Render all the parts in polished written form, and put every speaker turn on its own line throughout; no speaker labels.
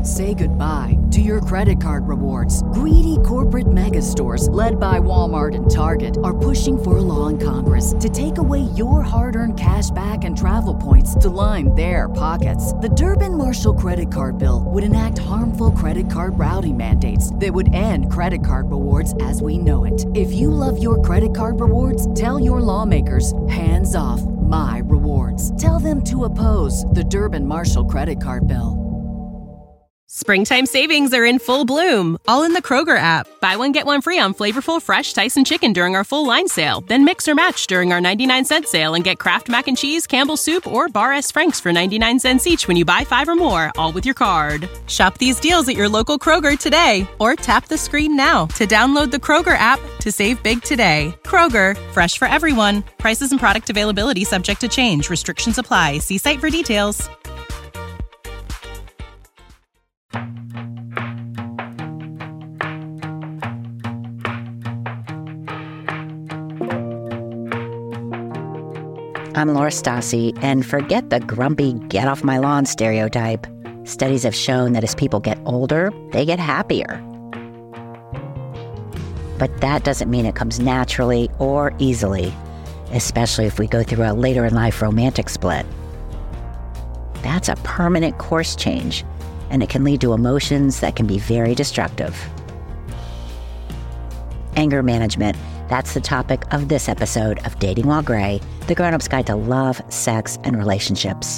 Say goodbye to your credit card rewards. Greedy corporate mega stores, led by Walmart and Target, are pushing for a law in Congress to take away your hard-earned cash back and travel points to line their pockets. The Durbin-Marshall credit card bill would enact harmful credit card routing mandates that would end credit card rewards as we know it. If you love your credit card rewards, tell your lawmakers, hands off my rewards. Tell them to oppose the Durbin-Marshall credit card bill.
Springtime savings are in full bloom, all in the Kroger app. Buy one, get one free on flavorful fresh Tyson chicken during our full line sale. Then mix or match during our 99-cent sale and get Kraft Mac and Cheese, Campbell's Soup, or Bar S. Frank's for 99 cents each when you buy 5 or more, all with your card. Shop these deals at your local Kroger today, or tap the screen now to download the Kroger app to save big today. Kroger, fresh for everyone. Prices and product availability subject to change. Restrictions apply. See site for details.
I'm Laura Stassi, and forget the grumpy, get-off-my-lawn stereotype. Studies have shown that as people get older, they get happier. But that doesn't mean it comes naturally or easily, especially if we go through a later-in-life romantic split. That's a permanent course change, and it can lead to emotions that can be very destructive. Anger management. That's the topic of this episode of Dating While Gray, the grown-up's guide to love, sex, and relationships.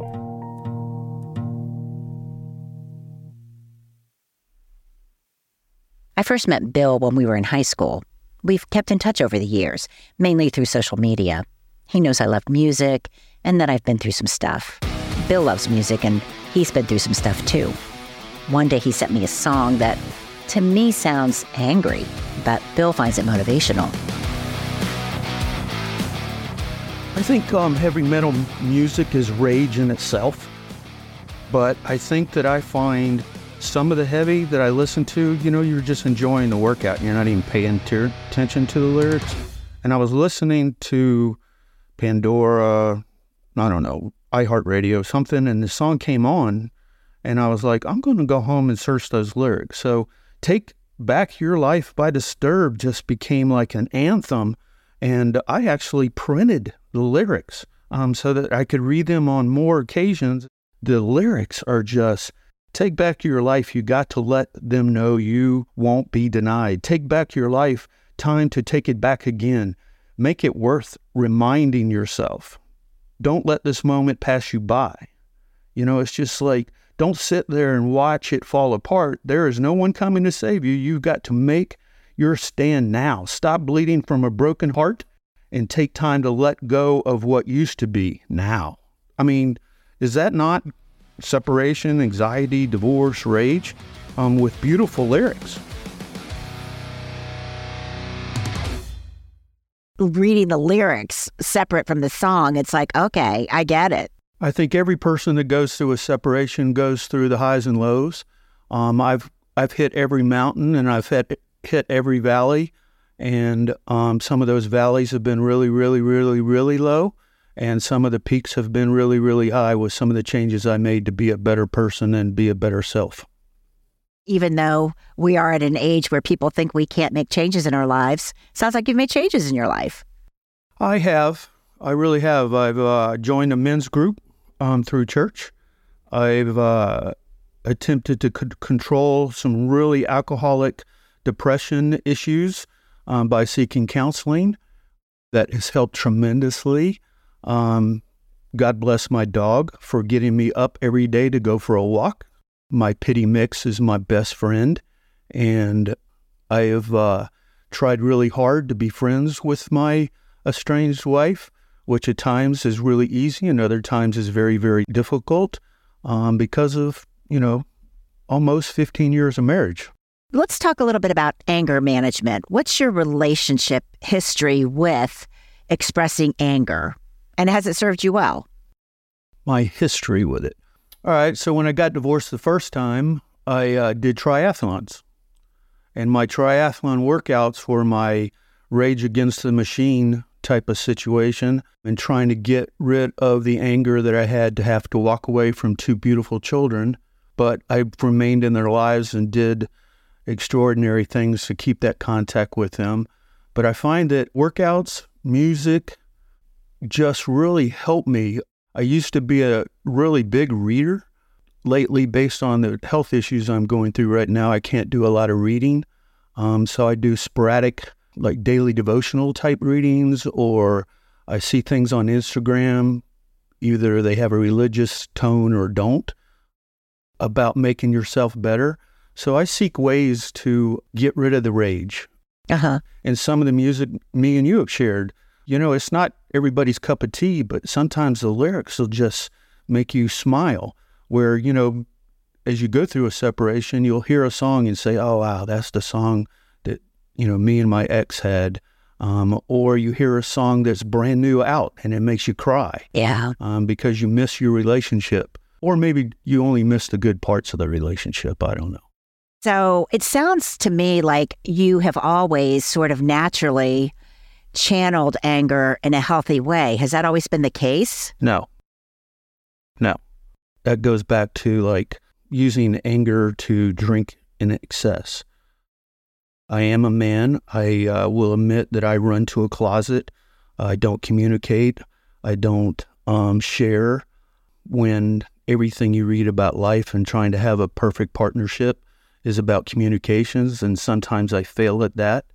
I first met Bill when we were in high school. We've kept in touch over the years, mainly through social media. He knows I love music and that I've been through some stuff. Bill loves music, and he's been through some stuff too. One day he sent me a song that, to me, sounds angry, but Bill finds it motivational.
I think heavy metal music is rage in itself, but I think that I find some of the heavy that I listen to, you're just enjoying the workout. You're not even paying attention to the lyrics. And I was listening to Pandora, iHeartRadio, something, and the song came on, and I was like, I'm going to go home and search those lyrics. So Take Back Your Life by Disturbed just became like an anthem, and I actually printed the lyrics so that I could read them on more occasions. The lyrics are just, take back your life, you got to let them know you won't be denied. Take back your life, time to take it back again. Make it worth reminding yourself. Don't let this moment pass you by. It's just like, don't sit there and watch it fall apart. There is no one coming to save you. You've got to make your stand now. Stop bleeding from a broken heart and take time to let go of what used to be now. I mean, is that not separation, anxiety, divorce, rage, with beautiful lyrics?
Reading the lyrics separate from the song, it's like, okay, I get it.
I think every person that goes through a separation goes through the highs and lows. I've hit every mountain, and I've hit every valley, and some of those valleys have been really, really, really, really low, and some of the peaks have been really, really high with some of the changes I made to be a better person and be a better self.
Even though we are at an age where people think we can't make changes in our lives, sounds like you've made changes in your life.
I have. I really have. I've joined a men's group through church. I've attempted to control some really alcoholic depression issues by seeking counseling. That has helped tremendously. God bless my dog for getting me up every day to go for a walk. My pity mix is my best friend, and I have tried really hard to be friends with my estranged wife, which at times is really easy and other times is very, very difficult because of, almost 15 years of marriage.
Let's talk a little bit about anger management. What's your relationship history with expressing anger, and has it served you well?
My history with it. All right, so when I got divorced the first time, I did triathlons. And my triathlon workouts were my rage against the machine type of situation and trying to get rid of the anger that I had to have to walk away from two beautiful children but I remained in their lives and did extraordinary things to keep that contact with them. But I find that workouts, music, just really help me. I used to be a really big reader. Lately, based on the health issues I'm going through right now, I can't do a lot of reading. So I do sporadic, like daily devotional type readings, or I see things on Instagram, either they have a religious tone or don't, about making yourself better. So I seek ways to get rid of the rage. And some of the music me and you have shared, it's not everybody's cup of tea, but sometimes the lyrics will just make you smile. Where, as you go through a separation, you'll hear a song and say, oh, wow, that's the song that, me and my ex had. Or you hear a song that's brand new out and it makes you cry.
Yeah.
Because you miss your relationship. Or maybe you only miss the good parts of the relationship. I don't know.
So it sounds to me like you have always sort of naturally channeled anger in a healthy way. Has that always been the case?
No. That goes back to like using anger to drink in excess. I am a man. I will admit that I run to a closet. I don't communicate. I don't share. When everything you read about life and trying to have a perfect partnership is about communications, and sometimes I fail at that.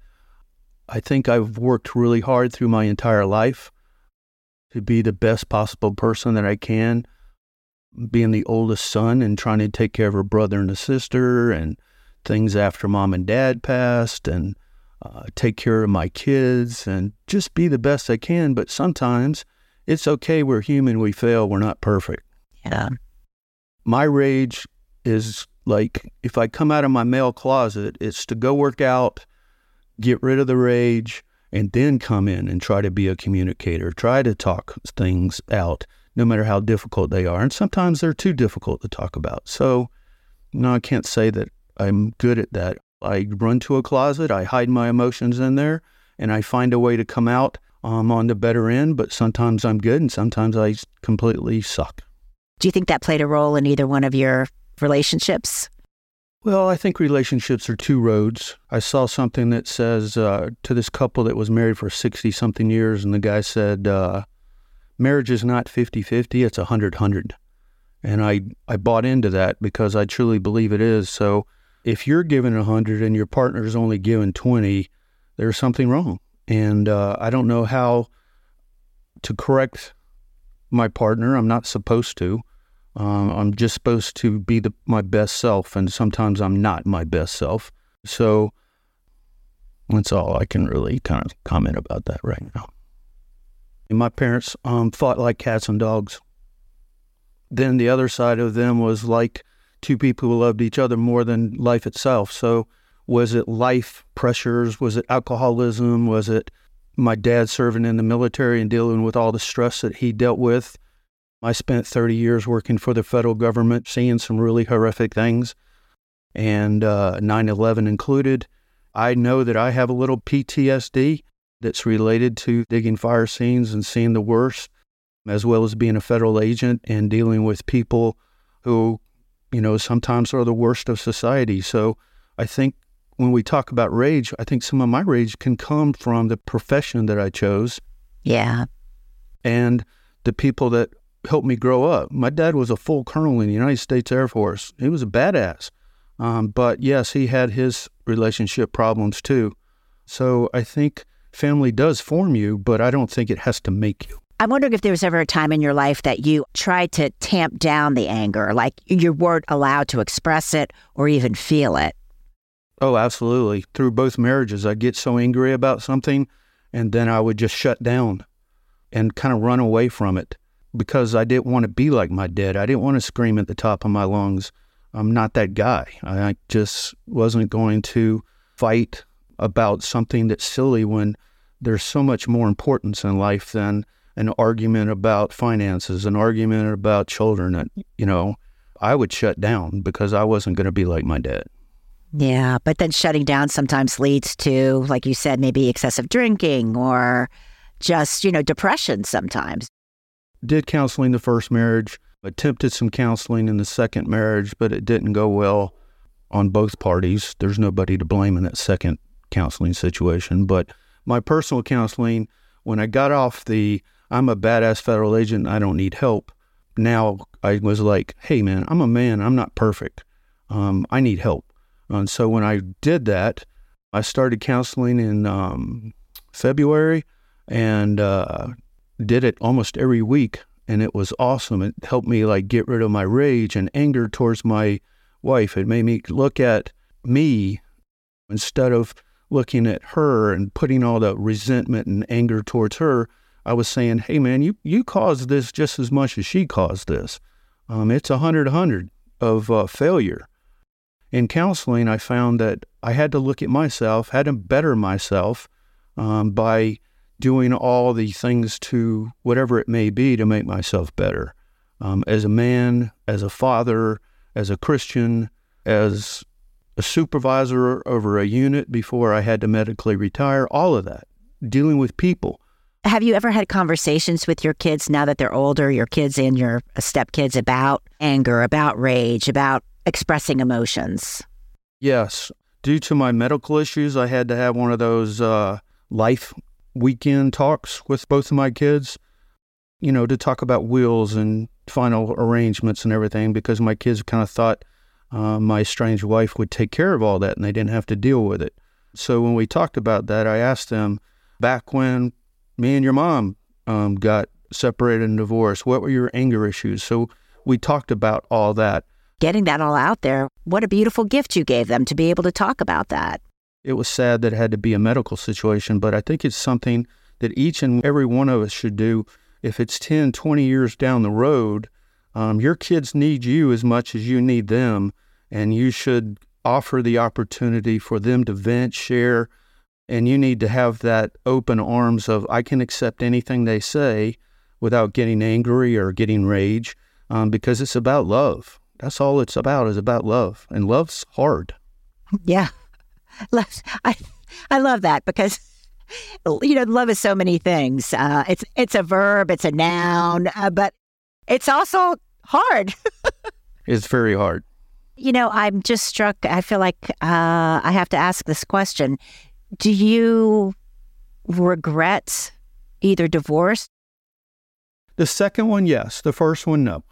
I think I've worked really hard through my entire life to be the best possible person that I can, being the oldest son and trying to take care of a brother and a sister and things after mom and dad passed, and take care of my kids and just be the best I can. But sometimes it's okay. We're human. We fail. We're not perfect.
Yeah.
My rage is like, if I come out of my male closet, it's to go work out, get rid of the rage, and then come in and try to be a communicator, try to talk things out, no matter how difficult they are. And sometimes they're too difficult to talk about. So, no, I can't say that I'm good at that. I run to a closet, I hide my emotions in there, and I find a way to come out on the better end, but sometimes I'm good and sometimes I completely suck.
Do you think that played a role in either one of your relationships?
Well, I think relationships are two roads. I saw something that says to this couple that was married for 60-something years, and the guy said, marriage is not 50-50, it's 100-100. And I bought into that because I truly believe it is. So if you're given 100 and your partner is only given 20, there's something wrong. And I don't know how to correct my partner. I'm not supposed to. I'm just supposed to be my best self, and sometimes I'm not my best self. So that's all I can really kind of comment about that right now. And my parents fought like cats and dogs. Then the other side of them was like two people who loved each other more than life itself. So was it life pressures? Was it alcoholism? Was it my dad serving in the military and dealing with all the stress that he dealt with? I spent 30 years working for the federal government, seeing some really horrific things, and 9/11 included. I know that I have a little PTSD that's related to digging fire scenes and seeing the worst, as well as being a federal agent and dealing with people who, sometimes are the worst of society. So I think when we talk about rage, I think some of my rage can come from the profession that I chose.
Yeah.
And the people that helped me grow up. My dad was a full colonel in the United States Air Force. He was a badass. But yes, he had his relationship problems too. So I think family does form you, but I don't think it has to make you.
I'm wondering if there was ever a time in your life that you tried to tamp down the anger, like you weren't allowed to express it or even feel it.
Oh, absolutely. Through both marriages, I'd get so angry about something, and then I would just shut down and kind of run away from it because I didn't want to be like my dad. I didn't want to scream at the top of my lungs. I'm not that guy. I just wasn't going to fight about something that's silly when there's so much more importance in life than an argument about finances, an argument about children. That, I would shut down because I wasn't going to be like my dad.
Yeah, but then shutting down sometimes leads to, like you said, maybe excessive drinking or just, depression sometimes.
Did counseling the first marriage, Attempted some counseling in the second marriage, but it didn't go well on both parties. There's nobody to blame in that second counseling situation. But my personal counseling, when I got off I'm a badass federal agent, I don't need help. Now I was like, hey man, I'm a man, I'm not perfect. I need help. And so when I did that, I started counseling in February and did it almost every week. And it was awesome. It helped me like get rid of my rage and anger towards my wife. It made me look at me instead of looking at her and putting all the resentment and anger towards her. I was saying, hey man, you caused this just as much as she caused this. It's 100 of failure. In counseling, I found that I had to look at myself, had to better myself by doing all the things to whatever it may be to make myself better. As a man, as a father, as a Christian, as a supervisor over a unit before I had to medically retire, all of that, dealing with people.
Have you ever had conversations with your kids now that they're older, your kids and your stepkids, about anger, about rage, about expressing emotions?
Yes. Due to my medical issues, I had to have one of those life weekend talks with both of my kids, to talk about wills and final arrangements and everything, because my kids kind of thought my estranged wife would take care of all that and they didn't have to deal with it. So when we talked about that, I asked them, back when me and your mom got separated and divorced, what were your anger issues? So we talked about all that.
Getting that all out there, what a beautiful gift you gave them to be able to talk about that.
It was sad that it had to be a medical situation, but I think it's something that each and every one of us should do. If it's 10, 20 years down the road, your kids need you as much as you need them, and you should offer the opportunity for them to vent, share, and you need to have that open arms of, I can accept anything they say without getting angry or getting rage, because it's about love. That's all it's about, is about love, and love's hard.
Yeah. I love that, because love is so many things. It's a verb, it's a noun, but it's also hard.
It's very hard.
I'm just struck. I feel like I have to ask this question. Do you regret either divorce?
The second one, yes. The first one, no.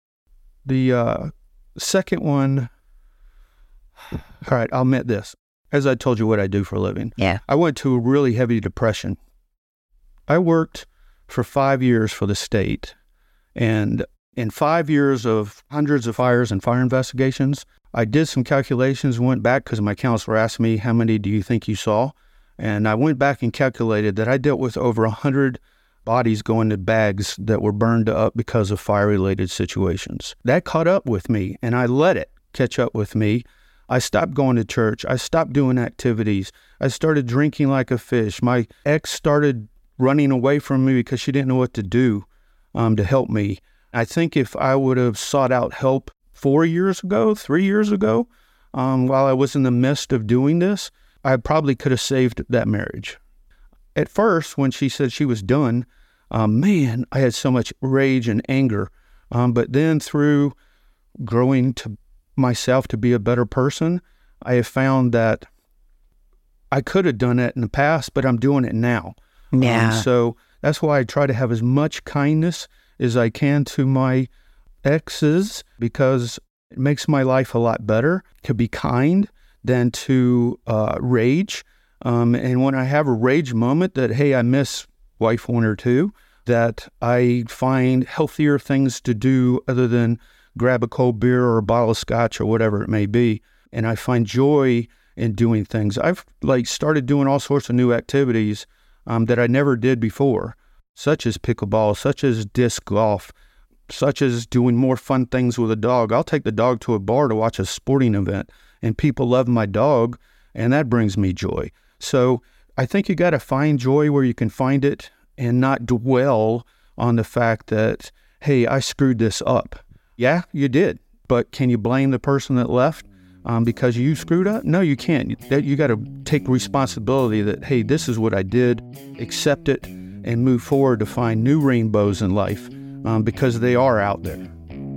The second one, all right, I'll admit this. As I told you what I do for a living.
Yeah.
I went to a really heavy depression. I worked for 5 years for the state. And in 5 years of hundreds of fires and fire investigations, I did some calculations, went back because my counselor asked me, how many do you think you saw? And I went back and calculated that I dealt with over 100 bodies going to bags that were burned up because of fire-related situations. That caught up with me, and I let it catch up with me. I stopped going to church. I stopped doing activities. I started drinking like a fish. My ex started running away from me because she didn't know what to do to help me. I think if I would have sought out help 3 years ago, while I was in the midst of doing this, I probably could have saved that marriage. At first, when she said she was done, I had so much rage and anger. But then through growing to myself to be a better person, I have found that I could have done it in the past, but I'm doing it now.
Yeah.
So that's why I try to have as much kindness as I can to my exes, because it makes my life a lot better to be kind than to rage. And when I have a rage moment that, hey, I miss wife one or two, that I find healthier things to do other than grab a cold beer or a bottle of scotch or whatever it may be. And I find joy in doing things. I've started doing all sorts of new activities that I never did before, such as pickleball, such as disc golf, such as doing more fun things with a dog. I'll take the dog to a bar to watch a sporting event, and people love my dog, and that brings me joy. So I think you got to find joy where you can find it and not dwell on the fact that, hey, I screwed this up. Yeah, you did. But can you blame the person that left because you screwed up? No, you can't. You got to take responsibility that, hey, this is what I did, accept it, and move forward to find new rainbows in life because they are out there.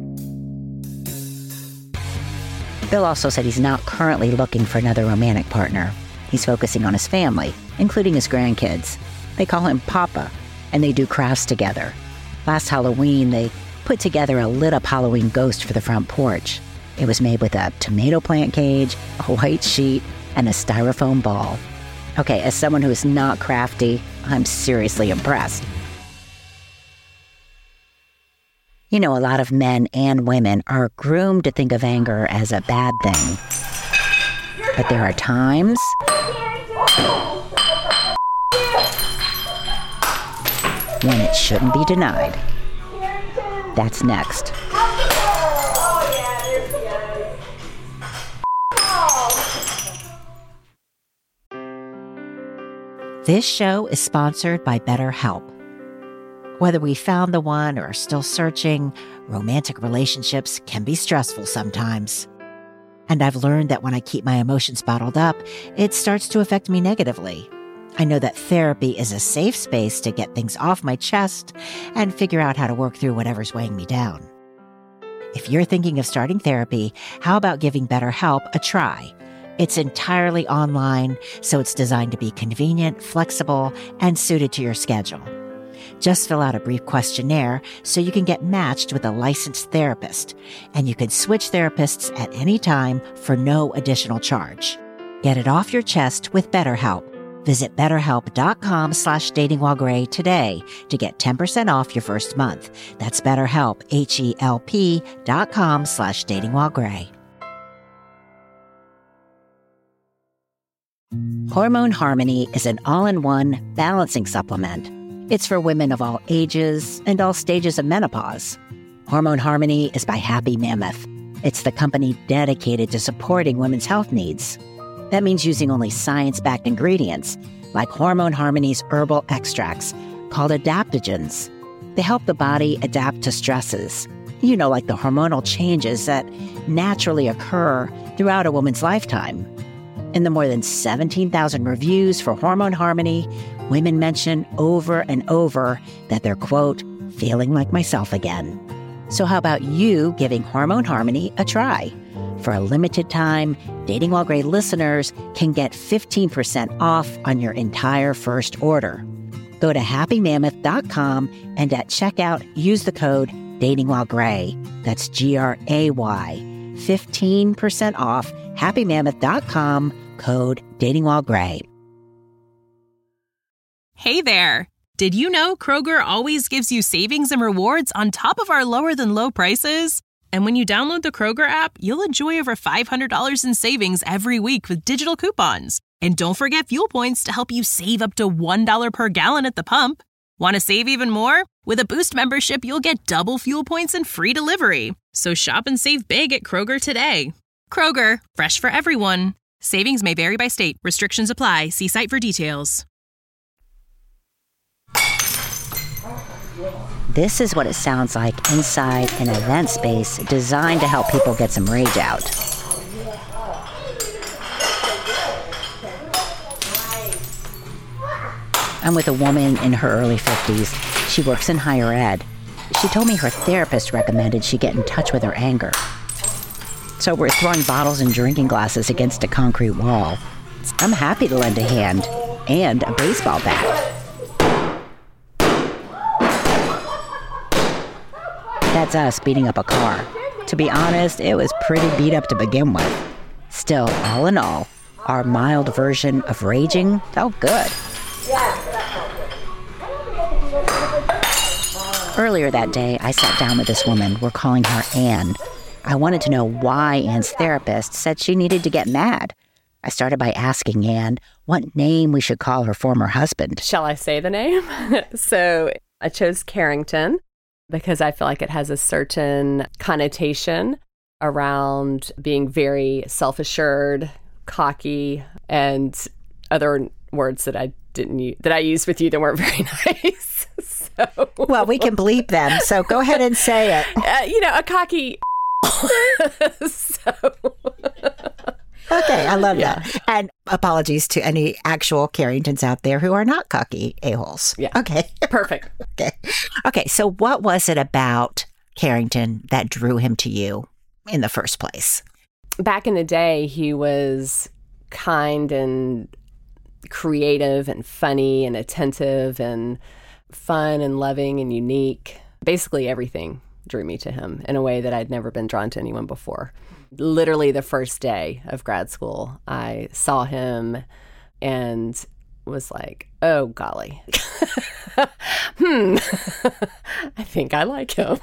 Bill also said he's not currently looking for another romantic partner. He's focusing on his family, including his grandkids. They call him Papa, and they do crafts together. Last Halloween, they put together a lit-up Halloween ghost for the front porch. It was made with a tomato plant cage, a white sheet, and a styrofoam ball. Okay, as someone who is not crafty, I'm seriously impressed. You know, a lot of men and women are groomed to think of anger as a bad thing. But there are times when it shouldn't be denied. That's next. This show is sponsored by BetterHelp. Whether we found the one or are still searching, romantic relationships can be stressful sometimes. And I've learned that when I keep my emotions bottled up, it starts to affect me negatively. I know that therapy is a safe space to get things off my chest and figure out how to work through whatever's weighing me down. If you're thinking of starting therapy, how about giving BetterHelp a try? It's entirely online, so it's designed to be convenient, flexible, and suited to your schedule. Just fill out a brief questionnaire so you can get matched with a licensed therapist, and you can switch therapists at any time for no additional charge. Get it off your chest with BetterHelp. Visit BetterHelp.com/datingwhilegray today to get 10% off your first month. That's BetterHelp, HELP.com/datingwhilegray. Hormone Harmony is an all-in-one balancing supplement. It's for women of all ages and all stages of menopause. Hormone Harmony is by Happy Mammoth. It's the company dedicated to supporting women's health needs. That means using only science-backed ingredients, like Hormone Harmony's herbal extracts, called adaptogens. They help the body adapt to stresses, like the hormonal changes that naturally occur throughout a woman's lifetime. In the more than 17,000 reviews for Hormone Harmony, women mention over and over that they're, quote, feeling like myself again. So how about you giving Hormone Harmony a try? For a limited time, Dating While Gray listeners can get 15% off on your entire first order. Go to happymammoth.com and at checkout, use the code DatingWhileGray. That's GRAY. 15% off happymammoth.com, code DatingWhileGray.
Hey there! Did you know Kroger always gives you savings and rewards on top of our lower-than-low prices? And when you download the Kroger app, you'll enjoy over $500 in savings every week with digital coupons. And don't forget fuel points to help you save up to $1 per gallon at the pump. Want to save even more? With a Boost membership, you'll get double fuel points and free delivery. So shop and save big at Kroger today. Kroger, fresh for everyone. Savings may vary by state. Restrictions apply. See site for details.
This is what it sounds like inside an event space designed to help people get some rage out. I'm with a woman in her early 50s. She works in higher ed. She told me her therapist recommended she get in touch with her anger. So we're throwing bottles and drinking glasses against a concrete wall. I'm happy to lend a hand and a baseball bat. That's us beating up a car. To be honest, it was pretty beat up to begin with. Still, all in all, our mild version of raging felt good. Earlier that day, I sat down with this woman. We're calling her Anne. I wanted to know why Anne's therapist said she needed to get mad. I started by asking Anne what name we should call her former husband.
Shall I say the name? So I chose Carrington because I feel like it has a certain connotation around being very self-assured, cocky, and other words that I didn't use, that I used with you that weren't very nice. So,
well, we can bleep them, so go ahead and say it.
A cocky.
Okay, I love that. And apologies to any actual Carringtons out there who are not cocky a-holes.
Yeah.
Okay.
Perfect.
Okay, so what was it about Carrington that drew him to you in the first place?
back in the day, he was kind and creative and funny and attentive and fun and loving and unique. Basically everything drew me to him in a way that I'd never been drawn to anyone before. Literally the first day of grad school, I saw him and was like, oh, golly. I think I like him.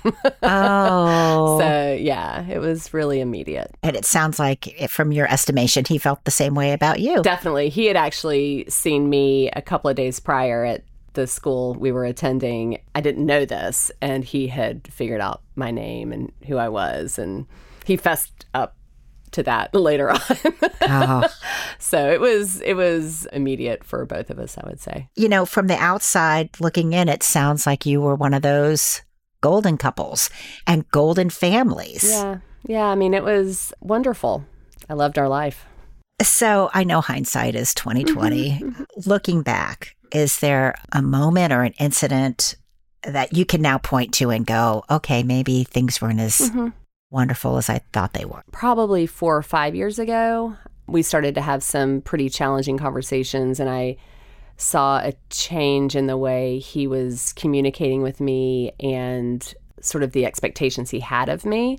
Oh.
So, yeah, it was really immediate.
And it sounds like, from your estimation, he felt the same way about you.
Definitely. He had actually seen me a couple of days prior at the school we were attending. I didn't know this, and he had figured out my name and who I was, and he fessed up to that later on.
Oh.
So it was immediate for both of us, I would say.
You know, from the outside looking in, it sounds like you were one of those golden couples and golden families.
Yeah. I mean, it was wonderful. I loved our life.
So I know hindsight is 20/20. Looking back, is there a moment or an incident that you can now point to and go, okay, maybe things weren't as wonderful as I thought they were?
Probably 4 or 5 years ago, we started to have some pretty challenging conversations, and I saw a change in the way he was communicating with me and sort of the expectations he had of me.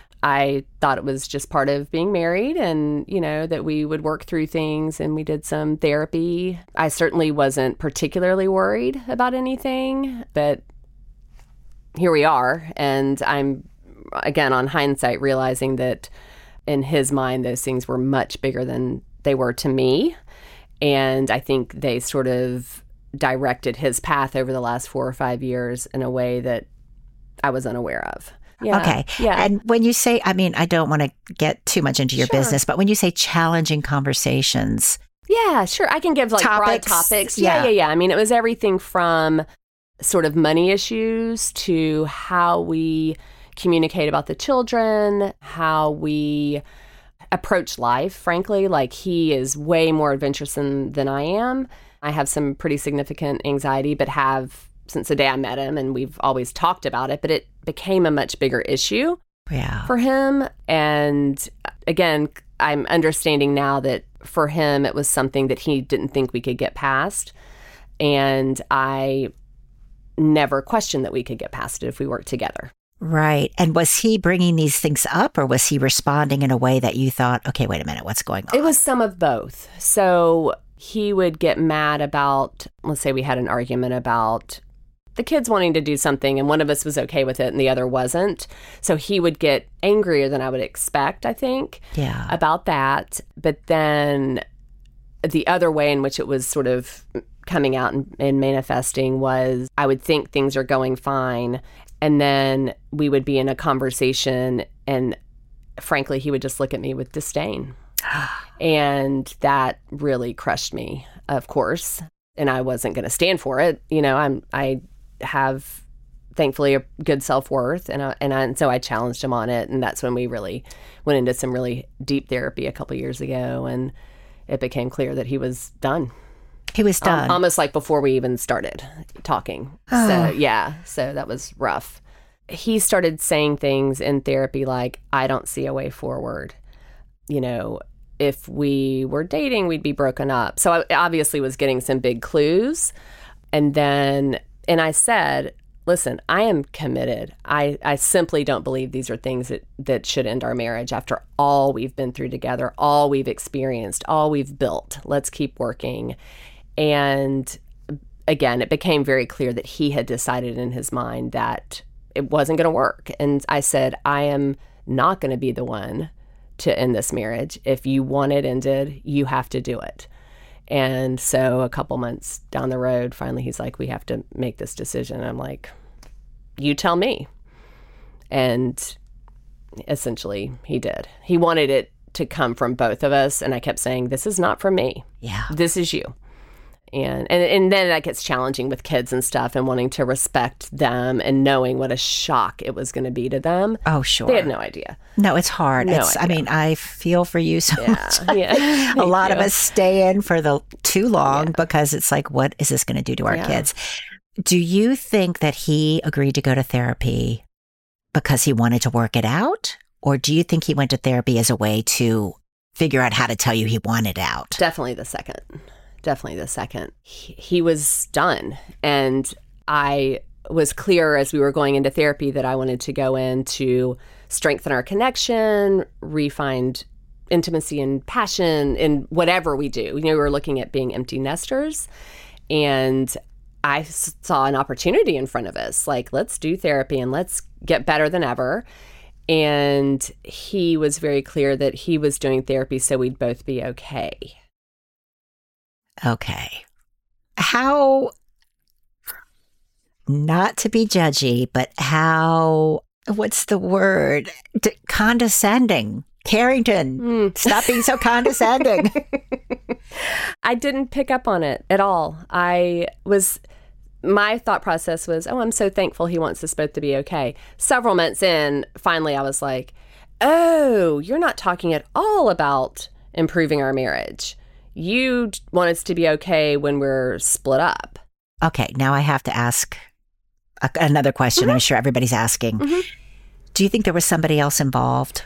I thought it was just part of being married and, you know, that we would work through things, and we did some therapy. I certainly wasn't particularly worried about anything, but here we are, and I'm again, on hindsight, realizing that in his mind, those things were much bigger than they were to me. And I think they sort of directed his path over the last 4 or 5 years in a way that I was unaware of. Yeah.
Okay.
Yeah.
And when you say, I mean, I don't want to get too much into your business, but when you say challenging conversations.
Yeah, sure. I can give like broad topics. Yeah. I mean, it was everything from sort of money issues to how we communicate about the children, how we approach life, frankly. Like, he is way more adventurous than I am. I have some pretty significant anxiety, but have since the day I met him, and we've always talked about it, but it became a much bigger issue for him. And again, I'm understanding now that for him, it was something that he didn't think we could get past. And I never questioned that we could get past it if we worked together.
Right. And was he bringing these things up, or was he responding in a way that you thought, okay, wait a minute, what's going on?
It was some of both. So he would get mad about, let's say we had an argument about the kids wanting to do something, and one of us was okay with it and the other wasn't. So he would get angrier than I would expect, I think, about that. But then the other way in which it was sort of coming out and manifesting was I would think things are going fine, and then we would be in a conversation, and frankly, he would just look at me with disdain. And that really crushed me, of course. And I wasn't going to stand for it. You know, I have, thankfully, a good self-worth. And so I challenged him on it. And that's when we really went into some really deep therapy a couple of years ago. And it became clear that he was done.
He was done.
Almost like before we even started talking. So that was rough. He started saying things in therapy like, I don't see a way forward. You know, if we were dating, we'd be broken up. So I obviously was getting some big clues. And I said, listen, I am committed. I simply don't believe these are things that should end our marriage after all we've been through together, all we've experienced, all we've built. Let's keep working. And again, it became very clear that he had decided in his mind that it wasn't going to work. And I said, I am not going to be the one to end this marriage. If you want it ended, you have to do it. And so a couple months down the road, finally he's like, we have to make this decision. And I'm like, you tell me. And essentially he did. He wanted it to come from both of us. And I kept saying, this is not from me.
Yeah.
This is you. And then that gets challenging with kids and stuff, and wanting to respect them and knowing what a shock it was going to be to them.
Oh, sure.
They had no idea.
No, it's hard. I mean, I feel for you so much. Yeah. A lot of us stay in for too long because it's like, what is this going to do to our kids? Do you think that he agreed to go to therapy because he wanted to work it out? Or do you think he went to therapy as a way to figure out how to tell you he wanted out?
Definitely the second. Definitely the second. He was done. And I was clear as we were going into therapy that I wanted to go in to strengthen our connection, refine intimacy and passion in whatever we do. We were looking at being empty nesters. And I saw an opportunity in front of us, like, let's do therapy and let's get better than ever. And he was very clear that he was doing therapy so we'd both be okay.
Okay. How, not to be judgy, but how, what's the word? Condescending. Carrington, stop being so condescending.
I didn't pick up on it at all. My thought process was, oh, I'm so thankful he wants us both to be okay. Several months in, finally I was like, oh, you're not talking at all about improving our marriage. You want us to be okay when we're split up.
Okay, now I have to ask another question. Mm-hmm. I'm sure everybody's asking. Mm-hmm. Do you think there was somebody else involved?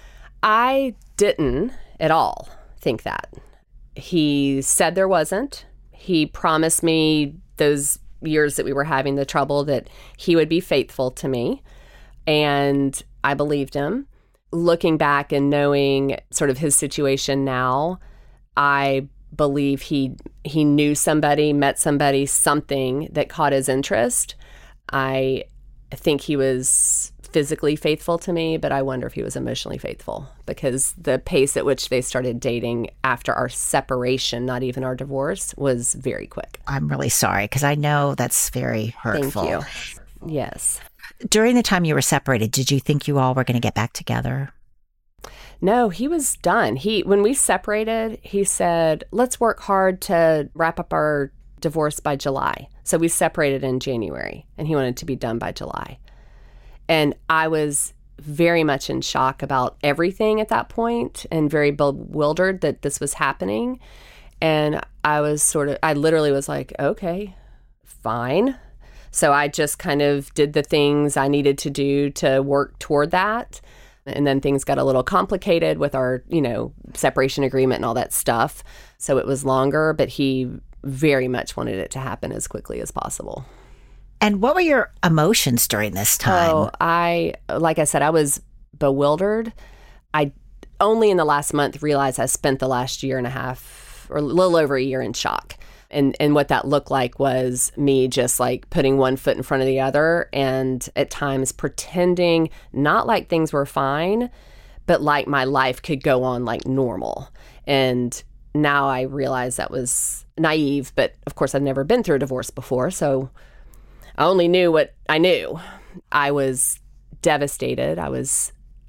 I didn't at all think that. He said there wasn't. He promised me those years that we were having the trouble that he would be faithful to me. And I believed him. Looking back and knowing sort of his situation now, I believe he knew somebody, met somebody, something that caught his interest. I think he was physically faithful to me, but I wonder if he was emotionally faithful, because the pace at which they started dating after our separation, not even our divorce, was very quick.
I'm really sorry, because I know that's very hurtful.
Thank you. Yes.
During the time you were separated, did you think you all were going to get back together?
No, he was done. When we separated, he said, let's work hard to wrap up our divorce by July. So we separated in January, and he wanted to be done by July. And I was very much in shock about everything at that point and very bewildered that this was happening. And I literally was like, okay, fine. So I just kind of did the things I needed to do to work toward that. And then things got a little complicated with our, separation agreement and all that stuff. So it was longer, but he very much wanted it to happen as quickly as possible.
And what were your emotions during this time?
Oh, like I said, I was bewildered. I only in the last month realized I spent the last year and a half or a little over a year in shock. And what that looked like was me just like putting one foot in front of the other and at times pretending not like things were fine, but like my life could go on like normal. And now I realize that was naive, but of course I've never been through a divorce before, so I only knew what I knew. I was devastated. I was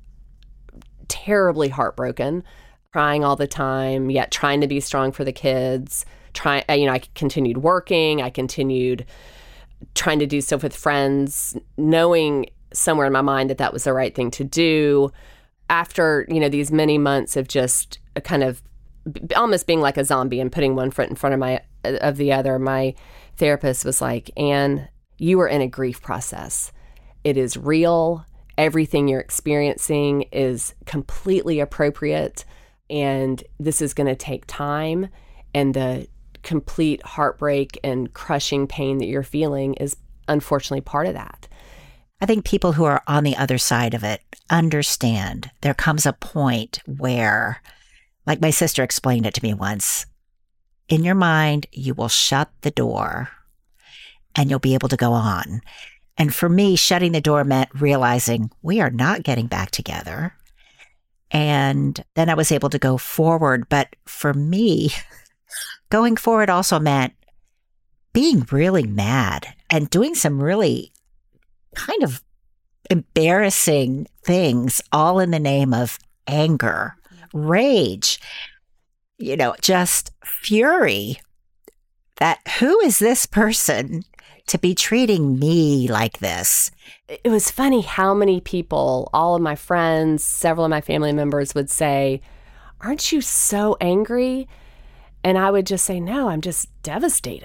terribly heartbroken, crying all the time, yet trying to be strong for the kids. I continued working. I continued trying to do stuff with friends, knowing somewhere in my mind that was the right thing to do. After, these many months of just kind of almost being like a zombie and putting one foot in front of the other, my therapist was like, Anne, you are in a grief process. It is real. Everything you're experiencing is completely appropriate. And this is going to take time. And the complete heartbreak and crushing pain that you're feeling is unfortunately part of that.
I think people who are on the other side of it understand there comes a point where, like my sister explained it to me once, in your mind, you will shut the door and you'll be able to go on. And for me, shutting the door meant realizing we are not getting back together. And then I was able to go forward. But for me, going forward also meant being really mad and doing some really kind of embarrassing things, all in the name of anger, rage, just fury. That who is this person to be treating me like this?
It was funny how many people, all of my friends, several of my family members would say, aren't you so angry? And I would just say, no, I'm just devastated.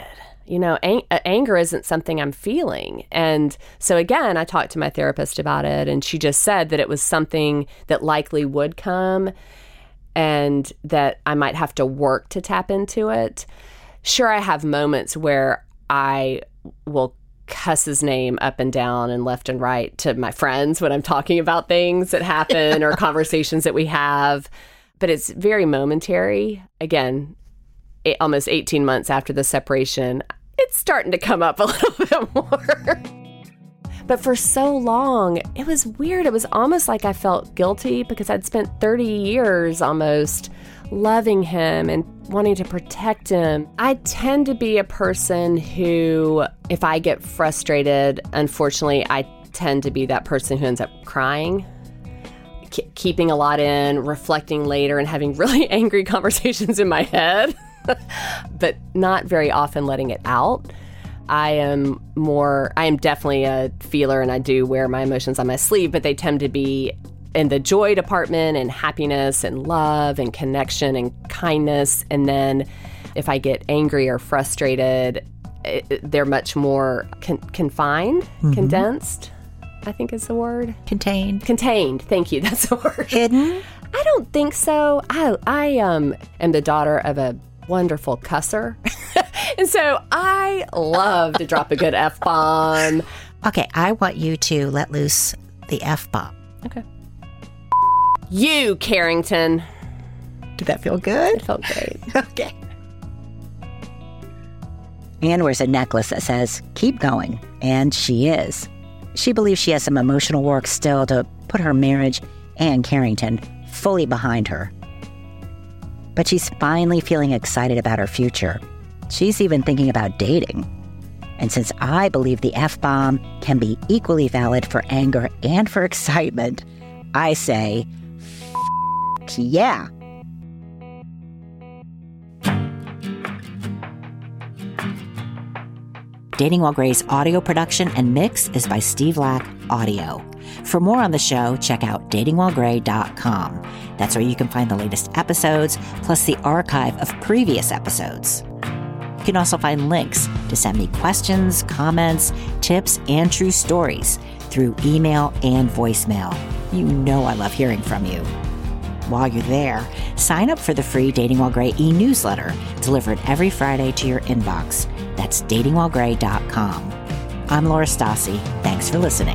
anger isn't something I'm feeling. And so again, I talked to my therapist about it, and she just said that it was something that likely would come and that I might have to work to tap into it. Sure, I have moments where I will cuss his name up and down and left and right to my friends when I'm talking about things that happen or conversations that we have, but it's very momentary. Again, almost 18 months after the separation, it's starting to come up a little bit more. But for so long, it was weird. It was almost like I felt guilty because I'd spent 30 years almost loving him and wanting to protect him. I tend to be a person who, if I get frustrated, unfortunately, I tend to be that person who ends up crying, keeping a lot in, reflecting later, and having really angry conversations in my head, but not very often letting it out. I am definitely a feeler, and I do wear my emotions on my sleeve, but they tend to be in the joy department and happiness and love and connection and kindness. And then if I get angry or frustrated, they're much more confined, condensed, I think is the word.
Contained.
Thank you. That's the word.
Hidden?
I don't think so. I am the daughter of a wonderful cusser. And so I love to drop a good F-bomb.
Okay, I want you to let loose the F-bomb.
Okay. You, Carrington.
Did that feel good?
It felt great.
Okay. Anne wears a necklace that says, "Keep going," and she is. She believes she has some emotional work still to put her marriage and Carrington fully behind her. But she's finally feeling excited about her future. She's even thinking about dating. And since I believe the F-bomb can be equally valid for anger and for excitement, I say, yeah. Dating While Gray's audio production and mix is by Steve Lack Audio. For more on the show, check out datingwhilegray.com. That's where you can find the latest episodes, plus the archive of previous episodes. You can also find links to send me questions, comments, tips, and true stories through email and voicemail. You know I love hearing from you. While you're there, sign up for the free Dating While Gray e-newsletter delivered every Friday to your inbox. That's datingwhilegray.com. I'm Laura Stassi. Thanks for listening.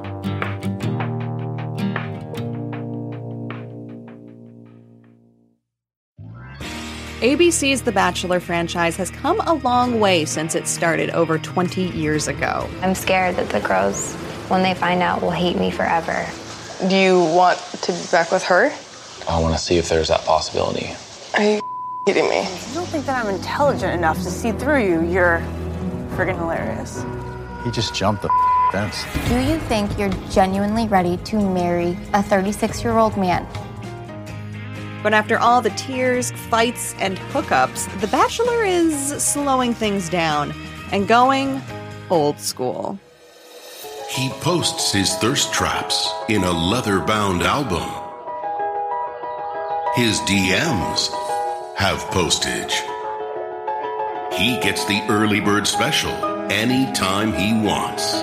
ABC's The Bachelor franchise has come a long way since it started over 20 years ago.
I'm scared that the girls, when they find out, will hate me forever.
Do you want to be back with her?
I want to see if there's that possibility.
Are you kidding me?
I don't think that I'm intelligent enough to see through you. You're friggin' hilarious.
He just jumped the fence.
Do you think you're genuinely ready to marry a 36-year-old man?
But after all the tears, fights, and hookups, The Bachelor is slowing things down and going old school.
He posts his thirst traps in a leather-bound album. His DMs have postage. He gets the early bird special anytime he wants.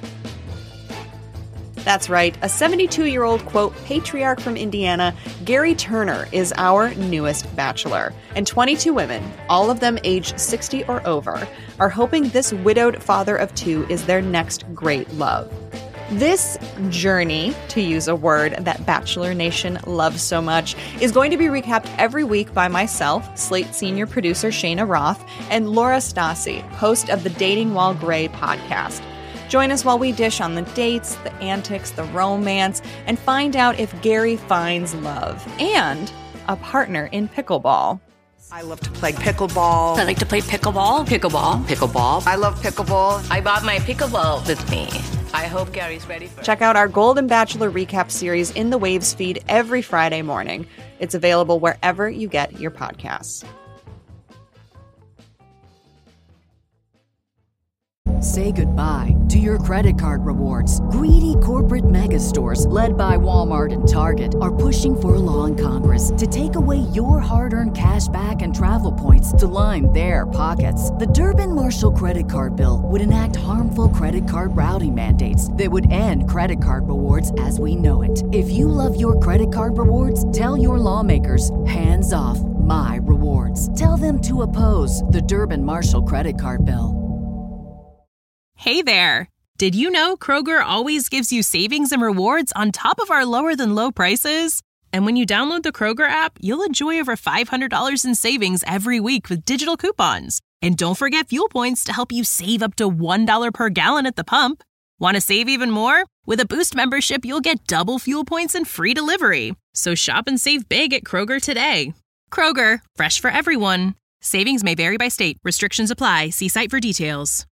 That's right, a 72-year-old, quote, patriarch from Indiana, Gary Turner, is our newest bachelor. And 22 women, all of them aged 60 or over, are hoping this widowed father of two is their next great love. This journey, to use a word that Bachelor Nation loves so much, is going to be recapped every week by myself, Slate senior producer Shayna Roth, and Laura Stassi, host of the Dating While Gray podcast. Join us while we dish on the dates, the antics, the romance, and find out if Gary finds love and a partner in pickleball.
I love to play pickleball.
I like to play pickleball. Pickleball.
I love pickleball.
I bought my pickleball with me. I hope Gary's ready for it.
Check out our Golden Bachelor recap series in the Waves feed every Friday morning. It's available wherever you get your podcasts.
say goodbye to your credit card rewards. Greedy corporate mega stores, led by Walmart and Target, are pushing for a law in Congress to take away your hard-earned cash back and travel points to line their pockets. The Durbin-Marshall credit card bill would enact harmful credit card routing mandates that would end credit card rewards as we know it. If you love your credit card rewards, tell your lawmakers, hands off my rewards. Tell them to oppose the Durbin-Marshall credit card bill.
Hey there! Did you know Kroger always gives you savings and rewards on top of our lower-than-low prices? And when you download the Kroger app, you'll enjoy over $500 in savings every week with digital coupons. And don't forget fuel points to help you save up to $1 per gallon at the pump. Want to save even more? With a Boost membership, you'll get double fuel points and free delivery. So shop and save big at Kroger today. Kroger, fresh for everyone. Savings may vary by state. Restrictions apply. See site for details.